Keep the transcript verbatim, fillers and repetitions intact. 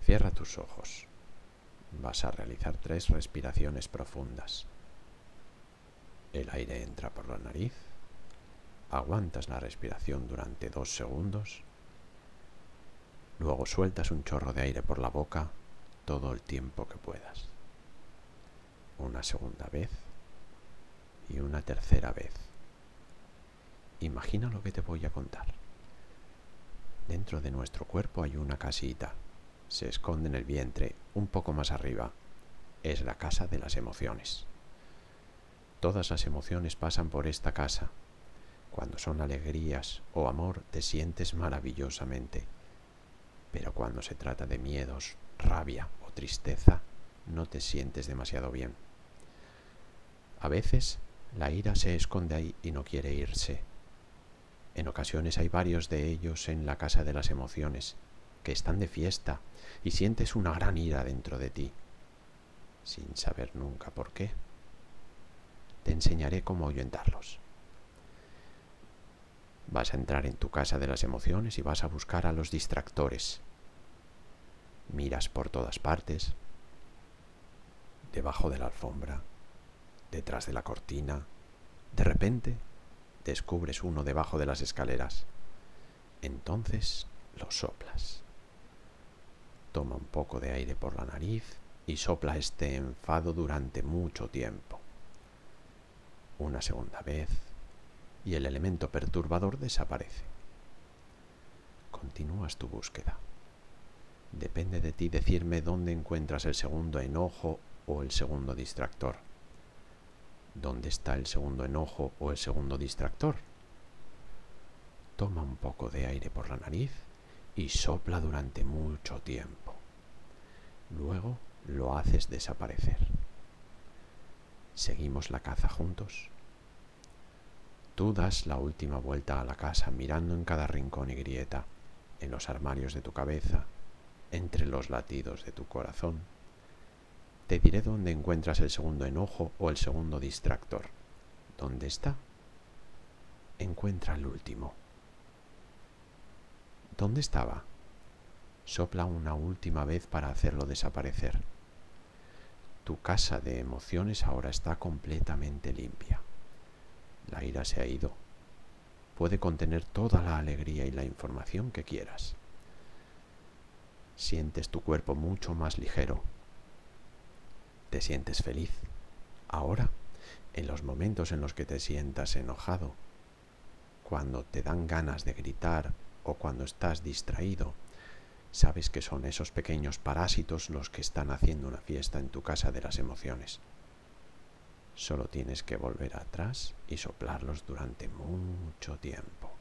Cierra tus ojos. Vas a realizar tres respiraciones profundas. El aire entra por la nariz. Aguantas la respiración durante dos segundos. Luego sueltas un chorro de aire por la boca todo el tiempo que puedas. Una segunda vez y una tercera vez. Imagina lo que te voy a contar. Dentro de nuestro cuerpo hay una casita. Se esconde en el vientre, un poco más arriba. Es la casa de las emociones. Todas las emociones pasan por esta casa. Cuando son alegrías o amor, te sientes maravillosamente. Pero cuando se trata de miedos, rabia o tristeza, no te sientes demasiado bien. A veces, la ira se esconde ahí y no quiere irse. En ocasiones hay varios de ellos en la casa de las emociones, que están de fiesta y sientes una gran ira dentro de ti, sin saber nunca por qué. Te enseñaré cómo ahuyentarlos. Vas a entrar en tu casa de las emociones y vas a buscar a los distractores. Miras por todas partes, debajo de la alfombra, detrás de la cortina. De repente, descubres uno debajo de las escaleras. Entonces lo soplas. Toma un poco de aire por la nariz y sopla este enfado durante mucho tiempo. Una segunda vez y el elemento perturbador desaparece. Continúas tu búsqueda. Depende de ti decirme dónde encuentras el segundo enojo o el segundo distractor. ¿Dónde está el segundo enojo o el segundo distractor? Toma un poco de aire por la nariz y sopla durante mucho tiempo. Luego lo haces desaparecer. ¿Seguimos la caza juntos? Tú das la última vuelta a la casa mirando en cada rincón y grieta, en los armarios de tu cabeza, entre los latidos de tu corazón. Te diré dónde encuentras el segundo enojo o el segundo distractor. ¿Dónde está? Encuentra el último. ¿Dónde estaba? Sopla una última vez para hacerlo desaparecer. Tu casa de emociones ahora está completamente limpia. La ira se ha ido. Puede contener toda la alegría y la información que quieras. Sientes tu cuerpo mucho más ligero. Te sientes feliz. Ahora, en los momentos en los que te sientas enojado, cuando te dan ganas de gritar o cuando estás distraído, sabes que son esos pequeños parásitos los que están haciendo una fiesta en tu casa de las emociones. Solo tienes que volver atrás y soplarlos durante mucho tiempo.